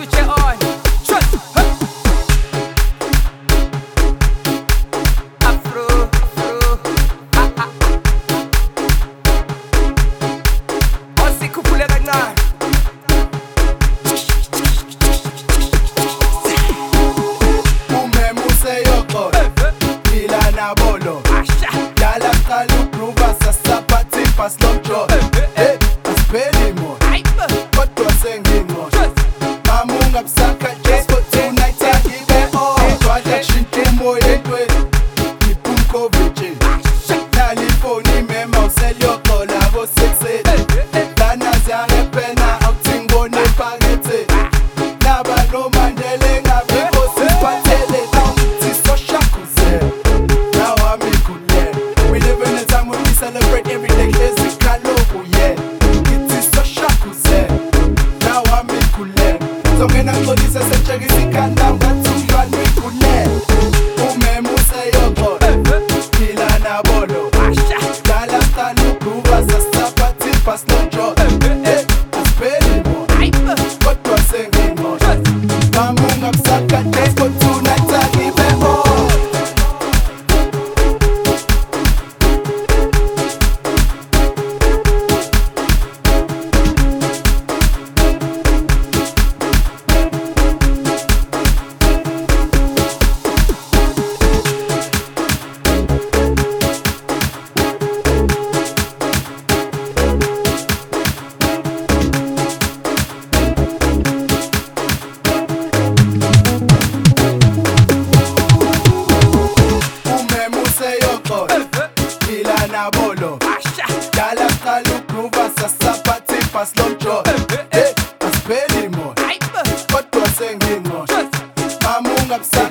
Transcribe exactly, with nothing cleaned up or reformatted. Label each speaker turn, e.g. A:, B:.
A: switch it on. Trust. Afro, afro. Ah ah. Osikhuphule kancane.
B: Umemuse yoko. Phila nabolo. Yala qala ukuva sasaphathi pass long draw. Hey, asipheli mo. Kodwa sengingosha. Mama ungabusaka just for two nights agibe oh. Twala shintsha umoya entweni. Iphumko veggie. Nali phone mema uselyoko labo sexy. Lana ziyarepena awuthingone phakethe. Naba no Mandela ngabikho siphathele awuthi soshakuze. Now I'm good. We live in a time when we celebrate every day. There's a kaloku yeah. It is soshakuze. Now I'm good. Zongena ngcolisa sechekisa ikhanda ngathi umntwana uyikhule. Umemuse yoko. Phila nabolo. Dala qala ukuva sasaphathi pass long draw. Hey, asipheli mo. Kodwa sengingosha. Mama ungabusaka just for two nights agibe oh. Umemuse yoko. Phila nabolo. Dala qala ukuva sasaphathi pass long draw. Hey, asipheli mo. Kodwa sengingosha. Mama ungabusaka